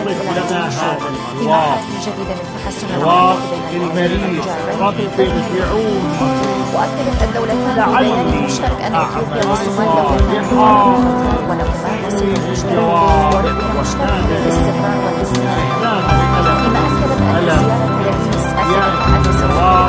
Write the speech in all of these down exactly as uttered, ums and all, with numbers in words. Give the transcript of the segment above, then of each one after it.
أضف لنا هذا الحوار حوار المريض رب ارجعون وأكدت الدولتان ببيان مشترك أن إثيوبيا والصومال دولتان ولهما نسيج مشترك ورؤية مشتركة للاستقرار والاستثمار. فيما أكدت أن زيارة الرئيس أكدت أن سواء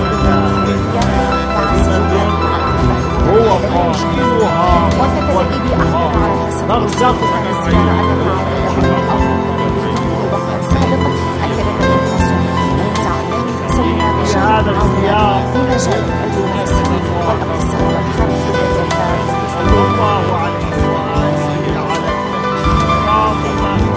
هو قائلها وكتب بي بي أحمد على حسب أن الزيارة التي عرضها في وقت سابق أكدت أن المسؤولين سوف هذا السياق في مجال الدبلوماسي والاقتصاد والحرب صلى الله عليه وآله على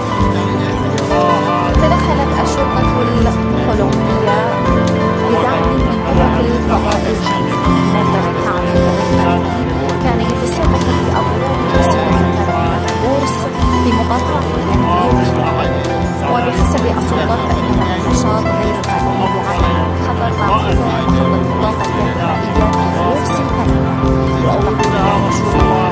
تدخلت الشرطة الكولومبية بدعم من قوة الفضائية منذ التعليم كان يتسابق في أبواب مسيرة البورس في مقاطعة الأمريكا. وبحسب السلطات فإن النشاط غير قانوني على خطر مع محطة الطاقة الكهربائية بورس الكهرباء. وأوضحها مشروع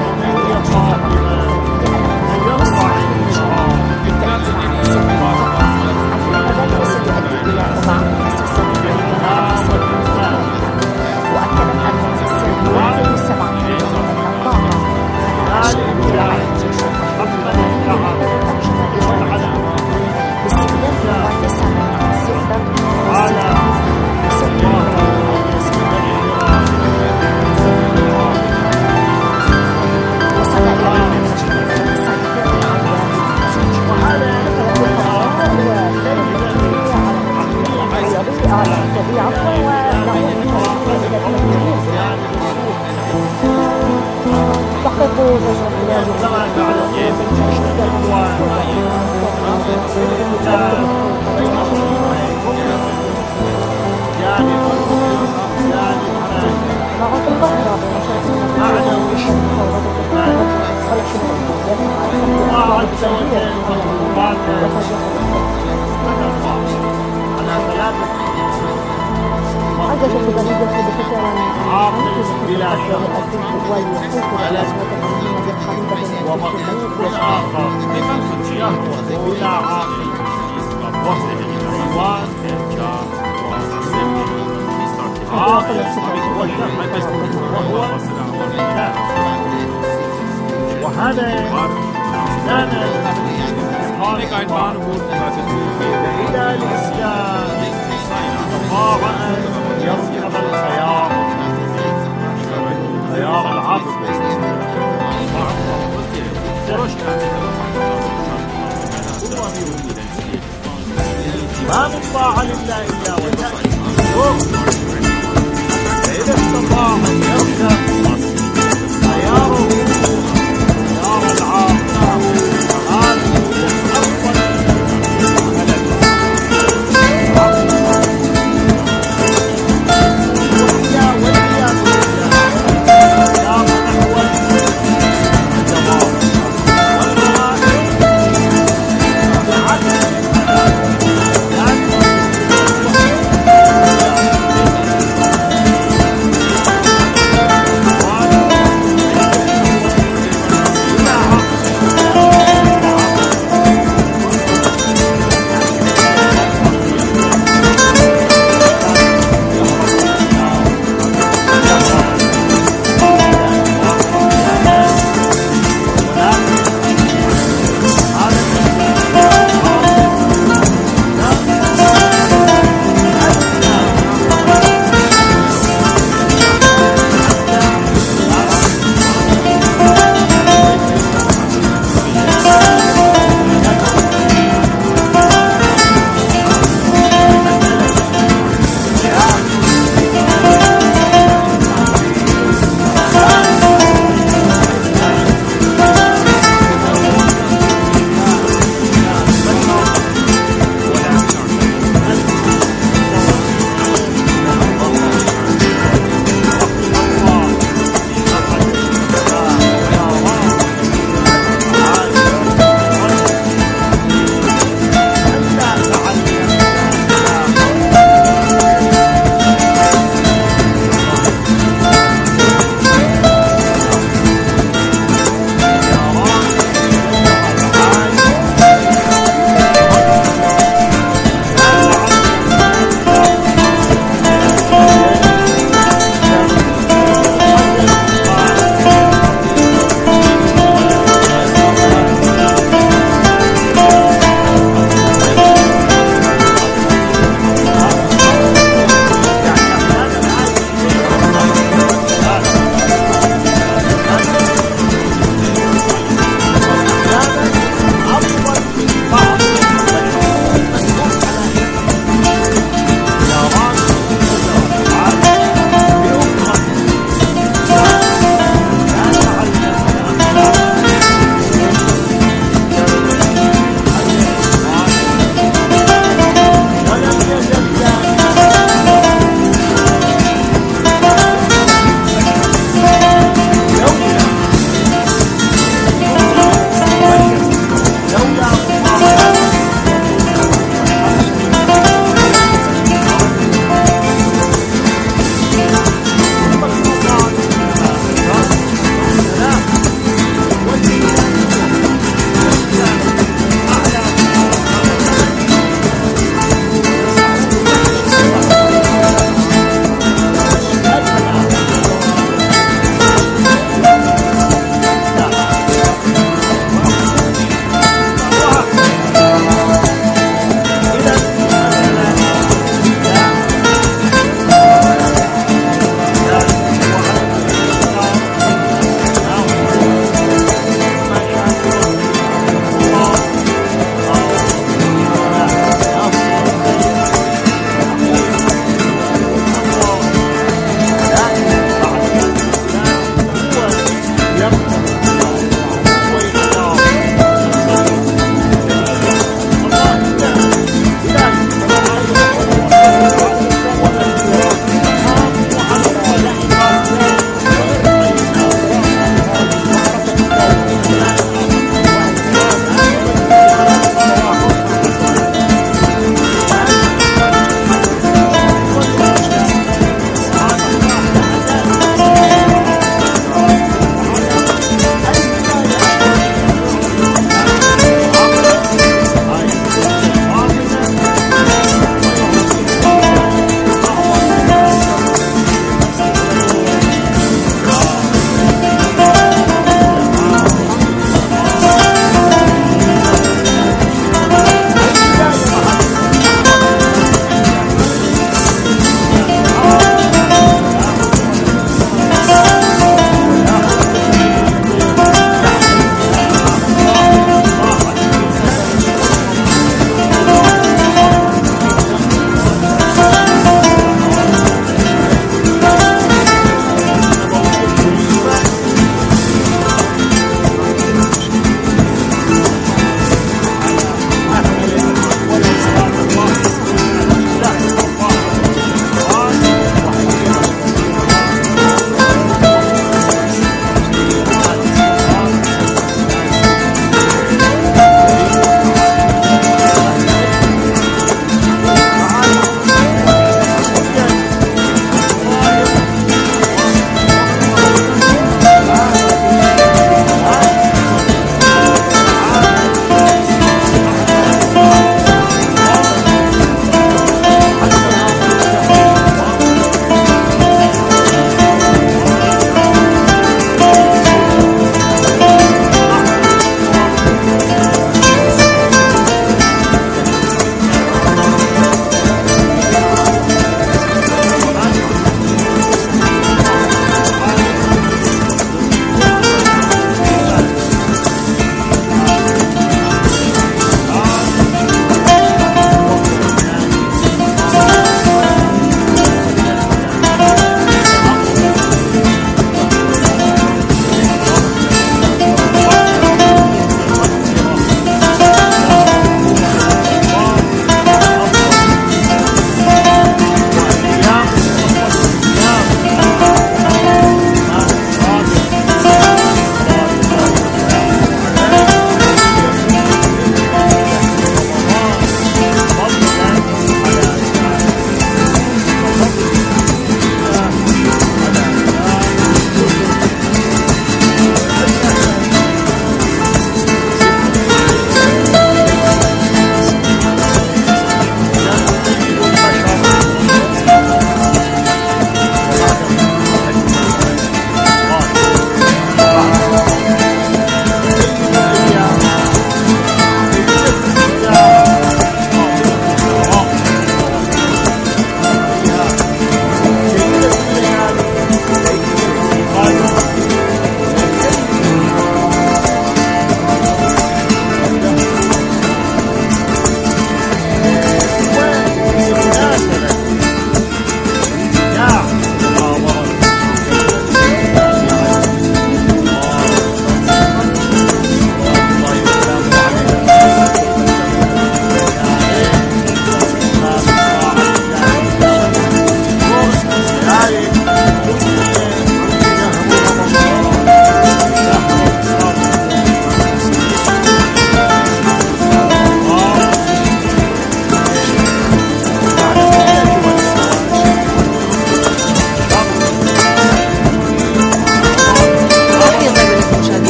ما من طاعة لله إلا وتأتي فإذا استطاع أن يرجع خياره خيار العاقل هذا أفضل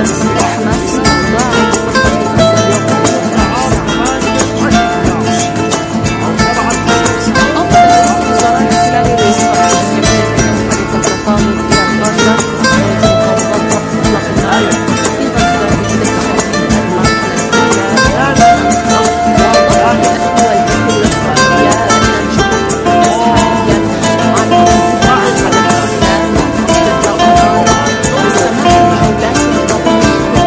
Thank you.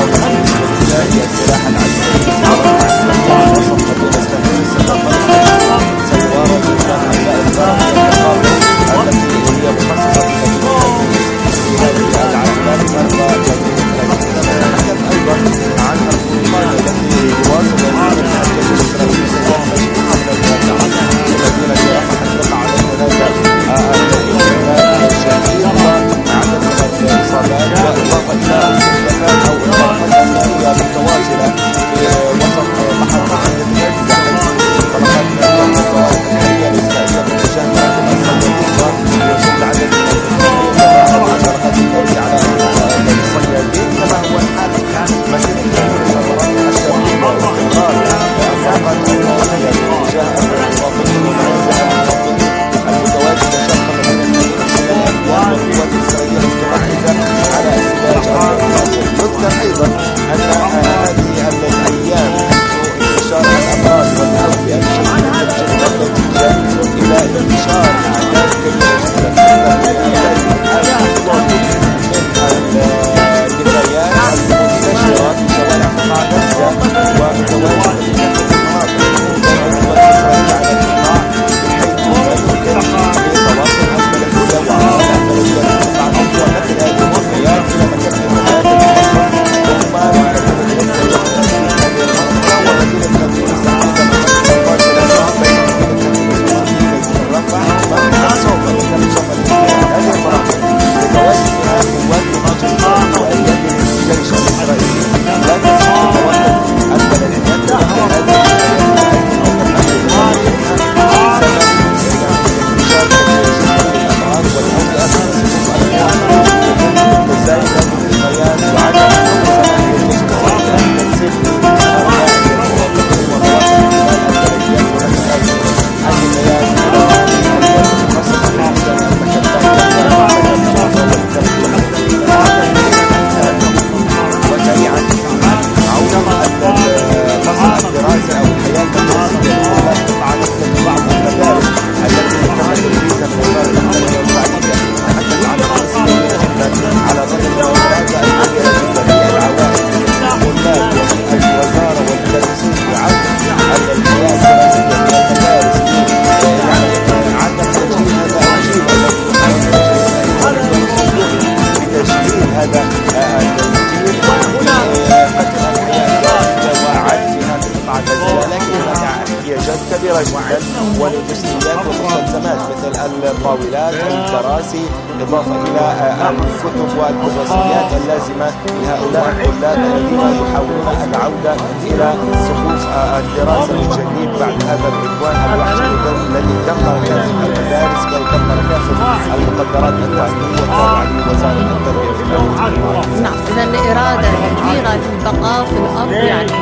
والمشتريات والمستلزمات مثل الطاولات والكراسي، إضافة إلى الكتب والكراسيات اللازمة لهؤلاء الطلاب الذين يحاولون العودة إلى صفوف الدراسة من جديد بعد هذا العدوان الوحشي الذي دمر كافة المدارس بل دمر كافة المقدرات التعليمية التابعة لوزارة التربية والتعليم. نعم، إذا إرادة كبيرة للبقاء في الأرض يعني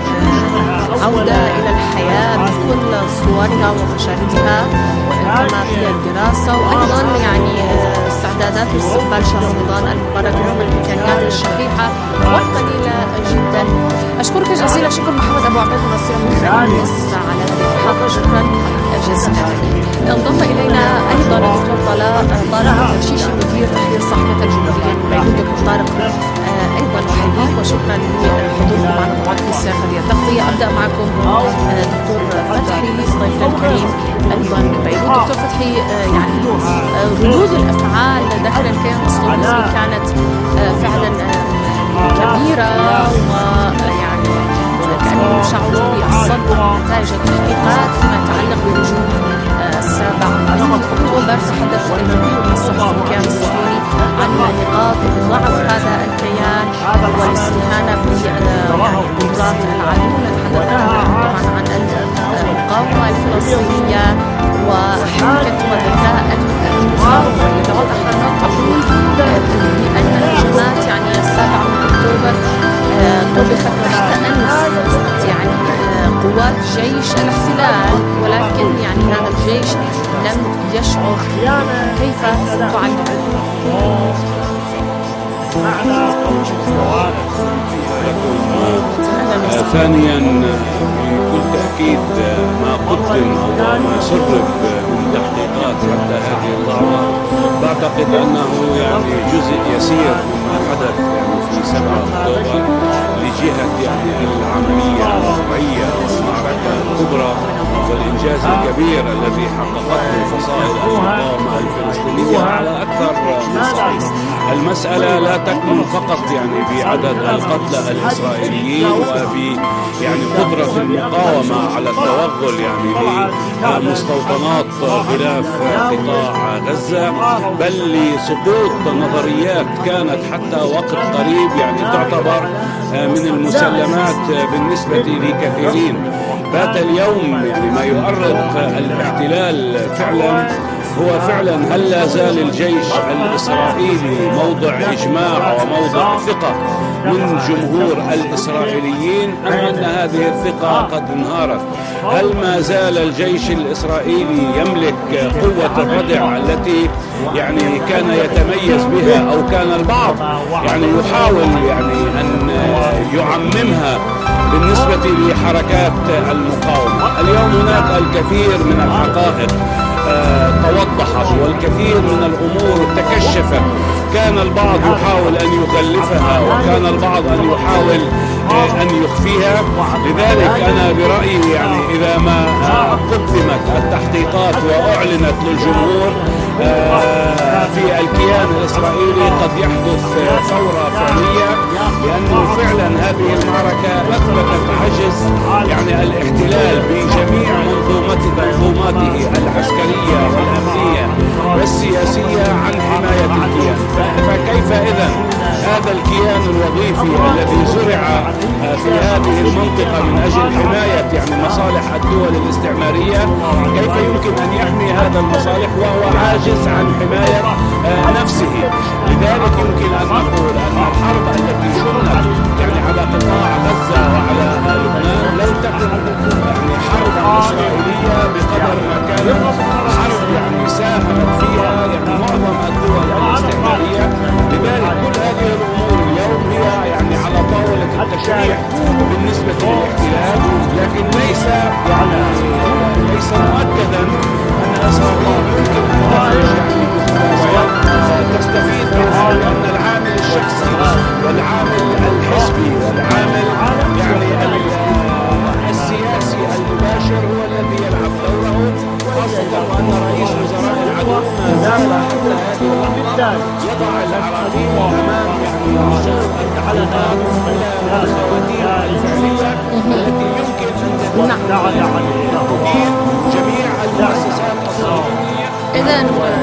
وعودة إلى الحياة بكل صورها ومشاهدها كما هي الدراسة، وأيضا يعني استعدادات لاستقبال شهر رمضان المبارك بالإمكانيات الشحيحة والقليلة جدا. أشكرك جزيلا شكر محمد أبو عبيد نصير من خميس على هذه الحلقة، شكرا جزيلا لك. انضم إلينا أيضا الدكتور طارق طارق الشيشي مدير تحرير صحيفة الجمهورية من بيروت. دكتور طارق أيضا أحييك وشكرا لحضوركم معنا طبعا في سياق هذه التغطية. أبدأ معكم دكتور فتحي ضيفنا الكريم أيضا من بيروت. دكتور فتحي، يعني ردود الأفعال داخل الكيان الصهيوني كانت فعلا كبيرة، ويعني كأنهم شعروا بالصدمة نتائج التحقيقات فيما يتعلق بهجوم السابع من أكتوبر. تحدث الكثير من الصحف في الكيان الصهيوني عن نقاط ضعف هذا الكيان والاستهانة بالقدرات العدو. تحدثنا طبعا عن المقاومة الفلسطينية وحركة وذكاء المقاومة التي وضح تقول بأن الهجمات يعني السابع من أكتوبر طبخت تحت أنف يعني قوات جيش الاحتلال، ولكن يعني هذا الجيش لم يشعر. كيف تعلم؟ ثانيا بكل تأكيد ما قدم أو ما سرب من تحقيقات حتى هذه اللحظة بعتقد أنه يعني جزء يسير مما حدث يعني في سبعة أكتوبر. والإنجاز الكبير الذي حققته فصائل المقاومة الفلسطينية على أكثر من صعيد. المسألة لا تكمن فقط يعني بعدد القتلى الإسرائيليين وب يعني قدرة المقاومة على التوغل يعني لمستوطنات غلاف قطاع غزة، بل لسقوط نظريات كانت حتى وقت قريب يعني تعتبر من المسلمات بالنسبة لكثيرين. بات اليوم يعني ما يؤرق الاحتلال فعلا هو فعلا هل لا زال الجيش الإسرائيلي موضع إجماع وموضع ثقة من جمهور الإسرائيليين، أم أن هذه الثقة قد انهارت؟ هل ما زال الجيش الإسرائيلي يملك قوة الردع التي يعني كان يتميز بها، أو كان البعض يعني يحاول يعني أن يعممها بالنسبة لحركات المقاومة؟ اليوم هناك الكثير من الحقائق توضحت والكثير من الأمور تكشفت. كان البعض يحاول أن يغلفها وكان البعض أن يحاول أن يخفيها. لذلك أنا برأيي يعني إذا ما قدمت التحقيقات وأعلنت للجمهور في الكيان الإسرائيلي قد يحدث ثورة فعلية، لأنه فعلا هذه المعركة أثبتت عجز يعني الاحتلال بجميع منظوماته العسكرية والأمنية والسياسية عن حماية الكيان. فكيف إذن هذا الكيان الوظيفي الذي زرع في هذه المنطقة من أجل حماية يعني مصالح الدول الاستعمارية، كيف يمكن أن يحمي هذا المصالح وهو عاجز عن حماية نفسه؟ لذلك يمكن أن نقول أن الحرب التي شنت يعني على قطاع غزة وعلى لبنان لم تكن يعني حرب إسرائيلية بقدر ما كانت حرب يعني ساهمت فيها يعني معظم الدول الاستعمارية. لذلك كل هذه الأمور اليوم هي يعني على طاولة التشريع بالنسبة للاحتلال، لكن ليس يعني ليس مؤكدا أن إسرائيل يمكن أن تستفيد منها، لأن العامل الشخصي والعامل الحزبي والعامل يعني السياسي المباشر هو الذي يلعب دوره، خاصة وأن رئيس وزراء العدو ما زال حتى هذه اللحظة يضع العراقيل أمام يعني رسوم التحالفات إلى الخواتيم الفعلية التي يمكن أن تدير جميع المؤسسات الصهيونية. إذن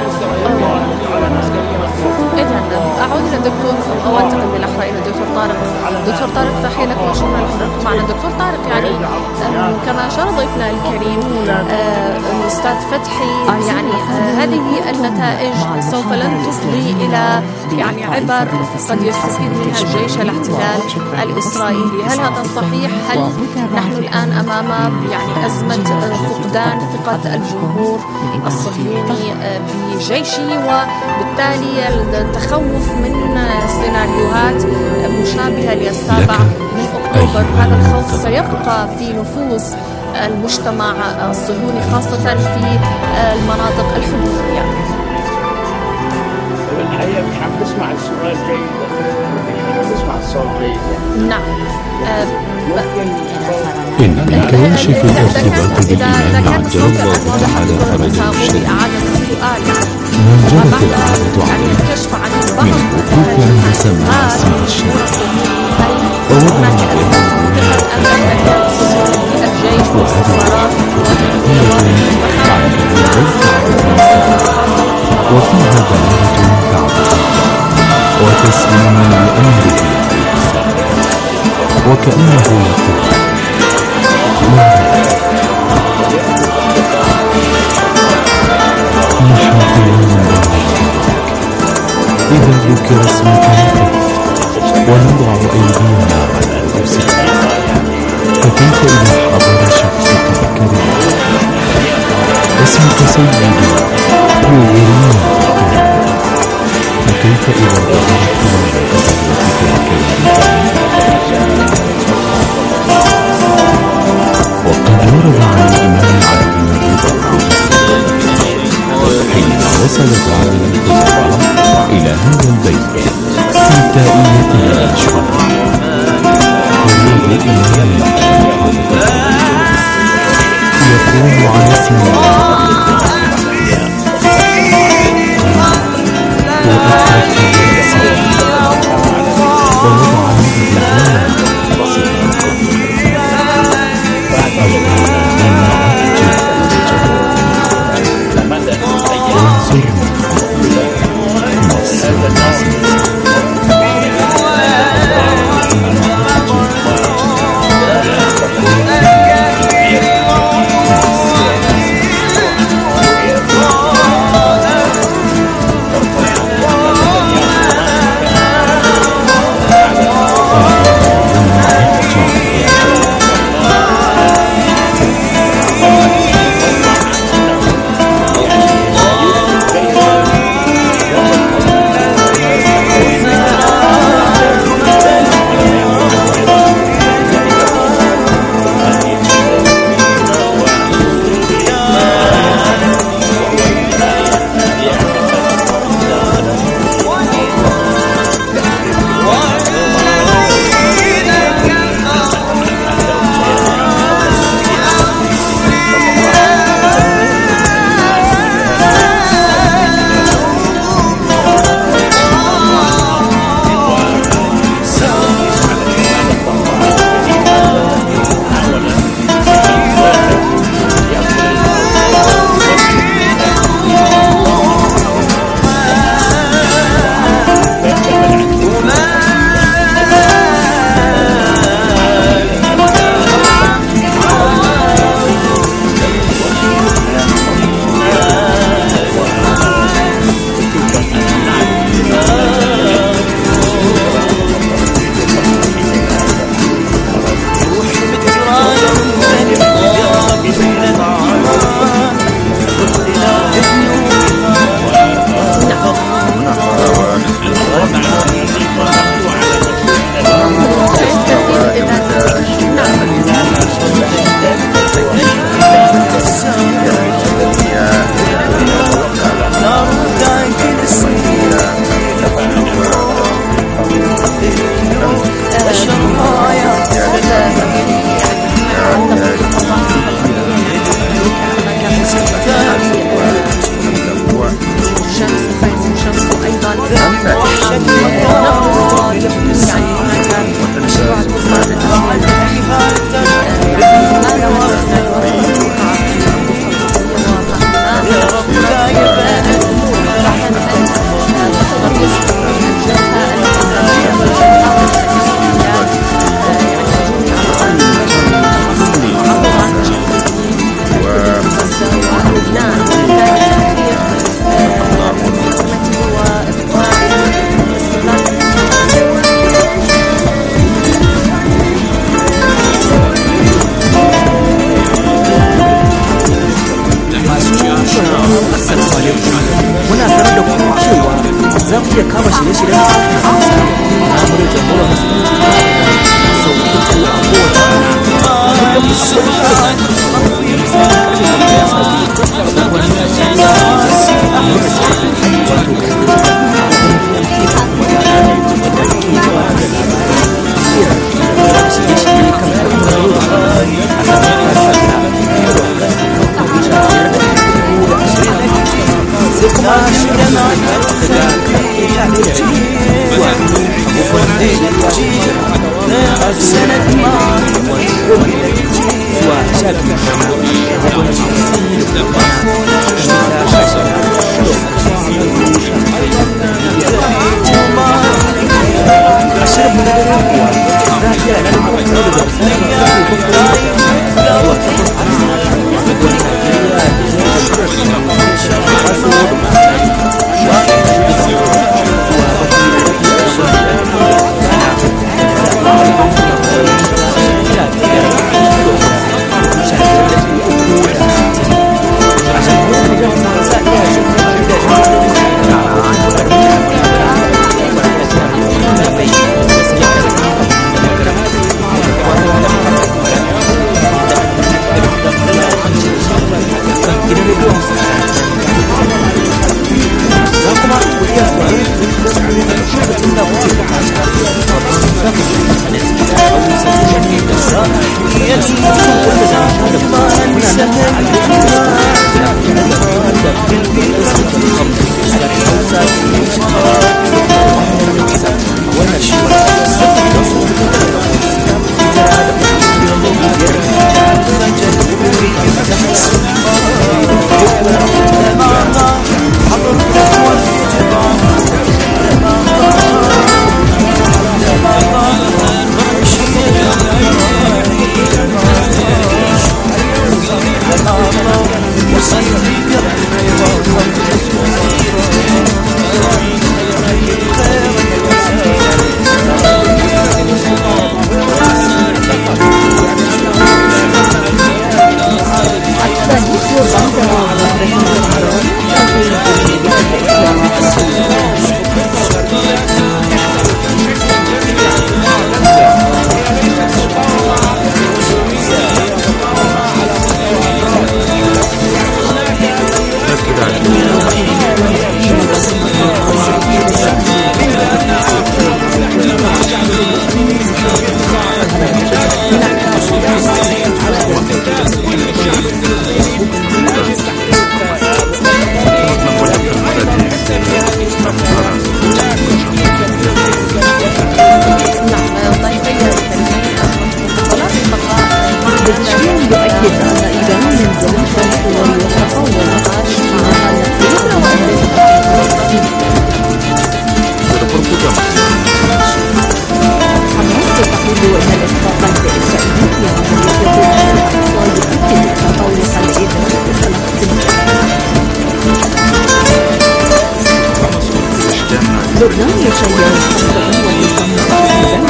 إذن أعود إلى الدكتور أو أنتقل بالأحرى إلى الدكتور طارق. دكتور طارق تحية لك وشكرا لحضرتك معنا. دكتور طارق يعني كما أشار ضيفنا الكريم الأستاذ فتحي يعني هذه النتائج سوف لن تفضي إلى يعني عبر قد يستفيد منها الجيش الاحتلال الإسرائيلي. هل هذا صحيح؟ هل نحن الآن أمام يعني أزمة فقدان ثقة الجمهور الصهيوني بجيشه، وبالتالي التخوف من سيناريوهات مشابهة للسابع من أكتوبر؟ هذا الخوف سيبقى في نفوس المجتمع الصهيوني خاصة في المناطق الحدودية. الحقيقة مش عم تسمع السؤال جيد، مش تسمع الصوت جيد. نعم. إن من كواشف الارتباط بالإيمان عجل الله تعالى فرجه الشريف ما جرت العادة عليه من وقوف عند سماع اسم الشريف ووضع وفيها بلاغة تعبدية وتسليم لأمره وكأنه يقول نحن يوم إذا ذكر اسمك نقف ونضع أيدينا على أنفسنا، فكيف إذا حضر شخصك الكريم اسمك سيدي نورنا، فكيف إذا ظهرت ملائكتك الكريمة؟ وقد ورد عن الإمام علي رضي الله حين وصلت عادل الكبرى إلى هذا البيت في تائيته المشهورة هو الإمام يقول سنين وأطلق ووضع الإعلان برنامج